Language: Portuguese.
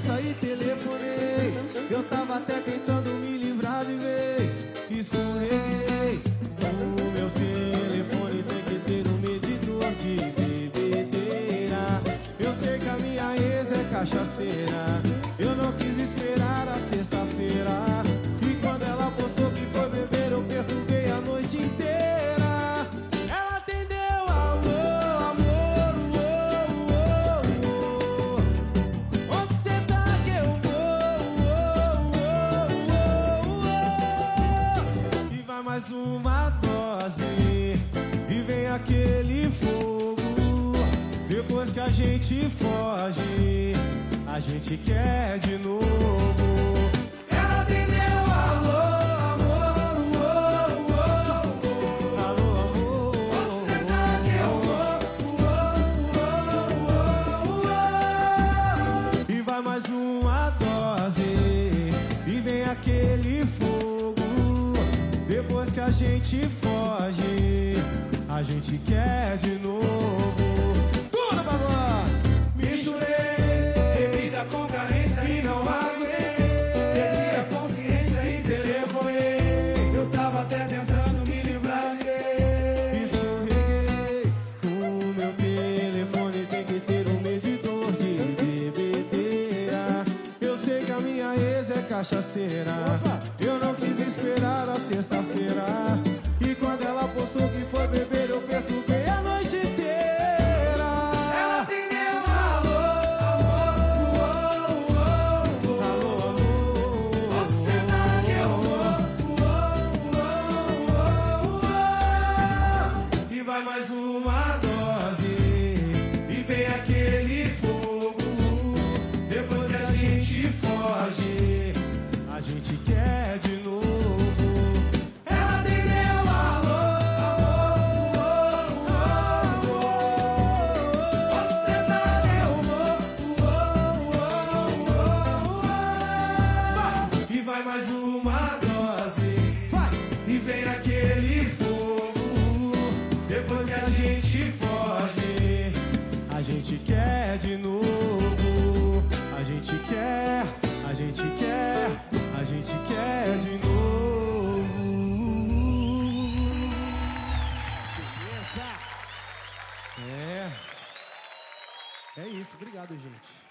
concorrência e telefonei. Eu tava até tentando me livrar de vez. Escorreguei. O meu telefone tem que ter um medidor de bebedeira. Eu sei que a minha ex é cachaceira. Eu não quis esperar a sexta-feira. E quando ela postou que foi beber, eu perturbei a noite inteira. Ela atendeu, alô, amor, onde cê tá que eu vou, E vai mais uma dose, e vem aquele fogo. Depois que a gente foge, a gente quer de novo. Ela atendeu, alô, amor, alô, amor, onde cê tá que eu vou, E vai mais uma dose, e vem aquele fogo. Depois que a gente foge, a gente quer de novo. Tudo, babá! Misturei bebida com carência e não aguentei. Perdi a consciência e telefonei. Eu tava até tentando me livrar de Escorreguei. O meu telefone tem que ter um medidor de bebedeira. Eu sei que a minha ex é cachaceira. Eu não quis esperar a sexta-feira. E quando ela postou que foi beber, eu perturbei a noite inteira. Ela atendeu, alô, alô, onde cê tá que eu vou, E vai mais uma dose, e vem aquele fogo. Depois que a gente foge, a gente quer de novo. Ela atendeu, alô, onde cê tá que eu vou, E vai mais uma dose, e vem aquele fogo. Depois que a gente foge, a gente quer de novo. A gente quer, a gente quer, a gente quer de novo. É isso, obrigado, gente.